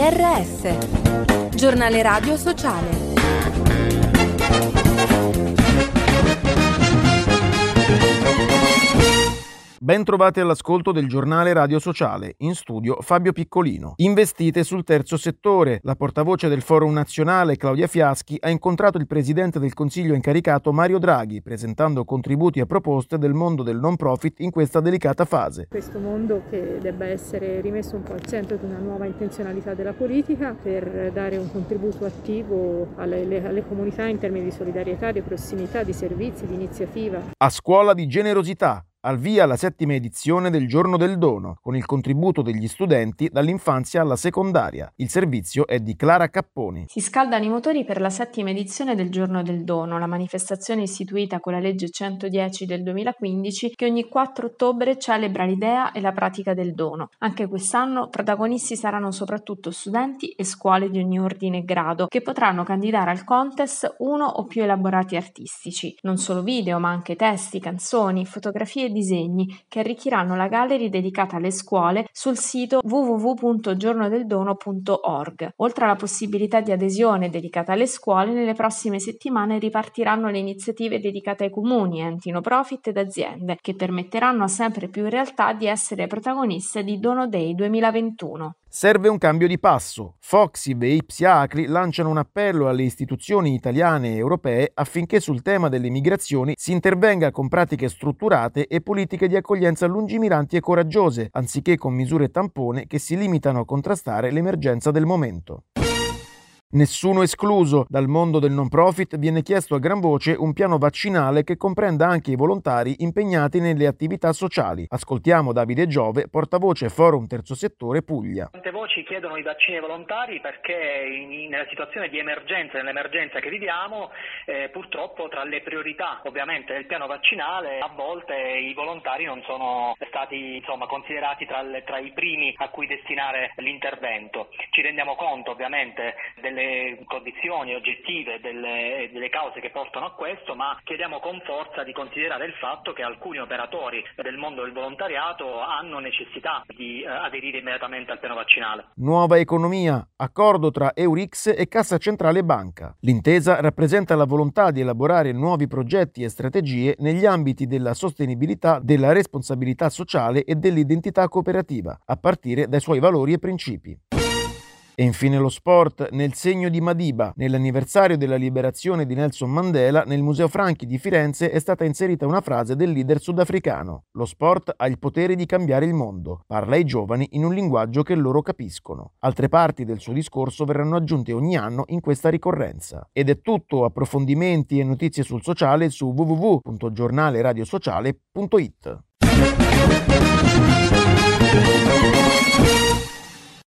GRS, Giornale Radio Sociale. Ben trovati all'ascolto del giornale Radio Sociale, in studio Fabio Piccolino. Investite sul terzo settore. La portavoce del Forum Nazionale, Claudia Fiaschi, ha incontrato il presidente del Consiglio incaricato Mario Draghi, presentando contributi e proposte del mondo del non profit in questa delicata fase. Questo mondo che debba essere rimesso un po' al centro di una nuova intenzionalità della politica per dare un contributo attivo alle comunità in termini di solidarietà, di prossimità, di servizi, di iniziativa. A scuola di generosità. Al via la 7ª edizione del Giorno del Dono, con il contributo degli studenti dall'infanzia alla secondaria. Il servizio è di Clara Capponi. Si scaldano i motori per la 7ª edizione del Giorno del Dono, la manifestazione istituita con la legge 110 del 2015 che ogni 4 ottobre celebra l'idea e la pratica del dono. Anche quest'anno protagonisti saranno soprattutto studenti e scuole di ogni ordine e grado che potranno candidare al contest uno o più elaborati artistici. Non solo video, ma anche testi, canzoni, fotografie e disegni che arricchiranno la gallery dedicata alle scuole sul sito www.giornodeldono.org. Oltre alla possibilità di adesione dedicata alle scuole, nelle prossime settimane ripartiranno le iniziative dedicate ai comuni, enti no profit ed aziende, che permetteranno a sempre più realtà di essere protagoniste di Dono Day 2021. Serve un cambio di passo. Foxib e Ipsiacri lanciano un appello alle istituzioni italiane e europee affinché sul tema delle migrazioni si intervenga con pratiche strutturate e politiche di accoglienza lungimiranti e coraggiose, anziché con misure tampone che si limitano a contrastare l'emergenza del momento. Nessuno escluso. Dal mondo del non profit viene chiesto a gran voce un piano vaccinale che comprenda anche i volontari impegnati nelle attività sociali. Ascoltiamo Davide Giove, portavoce Forum Terzo Settore Puglia. Tante voci chiedono i vaccini ai volontari perché nella situazione di emergenza, nell'emergenza che viviamo, purtroppo tra le priorità ovviamente del piano vaccinale a volte i volontari non sono stati considerati tra i primi a cui destinare l'intervento. Ci rendiamo conto ovviamente delle condizioni oggettive, delle cause che portano a questo, ma chiediamo con forza di considerare il fatto che alcuni operatori del mondo del volontariato hanno necessità di aderire immediatamente al piano vaccinale. Nuova economia, accordo tra Eurix e Cassa Centrale Banca. L'intesa rappresenta la volontà di elaborare nuovi progetti e strategie negli ambiti della sostenibilità, della responsabilità sociale e dell'identità cooperativa, a partire dai suoi valori e principi. E infine lo sport, nel segno di Madiba. Nell'anniversario della liberazione di Nelson Mandela, nel Museo Franchi di Firenze è stata inserita una frase del leader sudafricano. Lo sport ha il potere di cambiare il mondo. Parla ai giovani in un linguaggio che loro capiscono. Altre parti del suo discorso verranno aggiunte ogni anno in questa ricorrenza. Ed è tutto, approfondimenti e notizie sul sociale su www.giornaleradiosociale.it.